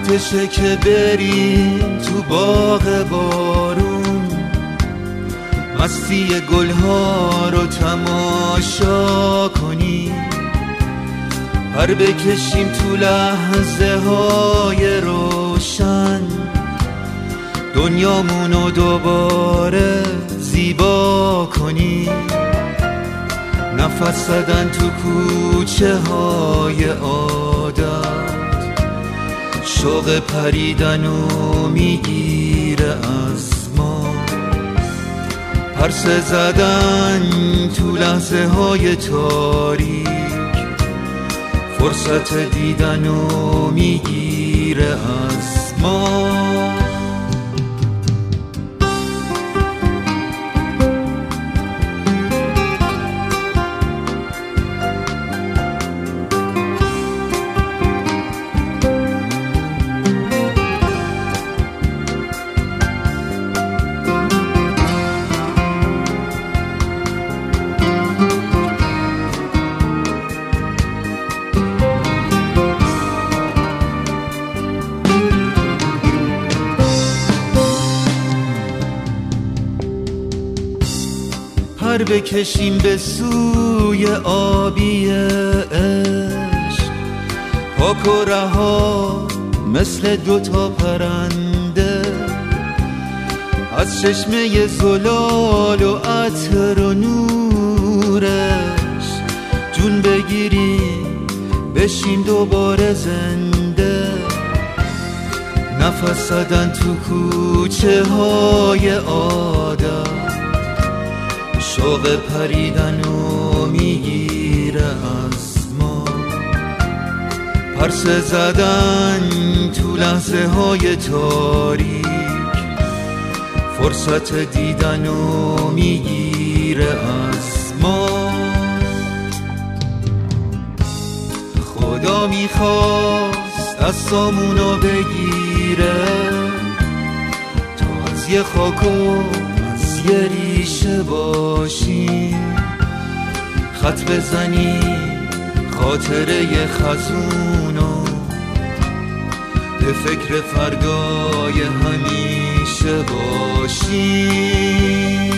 وقتشه که بریم تو باغ بارون، مستی گلها رو تماشا کنیم، پر بکشیم تو لحظه های روشن، دنیامونو دوباره زیبا کنیم. نفس زدن تو کوچه های عادت، شوق پریدنو میگیره از ما، پرسه زدن تو لحظه های تاریک، فرصت دیدنو میگیره از ما. پر بکشیم به سوی آبی عشق، پاک و رها مثل دوتا پرنده، از چشمه زلال و عطر و نورش جون بگیریم بشیم دوباره زنده. نفس زدن تو کوچه های عادت، شوق پریدنو میگیره از ما، پرسه زدن تو لحظه های تاریک، فرصت دیدنو میگیره از ما. خدا میخواست دستامونو بگیره تا از یه خاک و یه ریشه باشیم، خط بزنیم خاطره خزونو، به فکر فردای همیشه باشیم.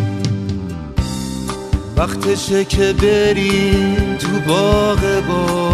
وقتشه که بریم تو باغ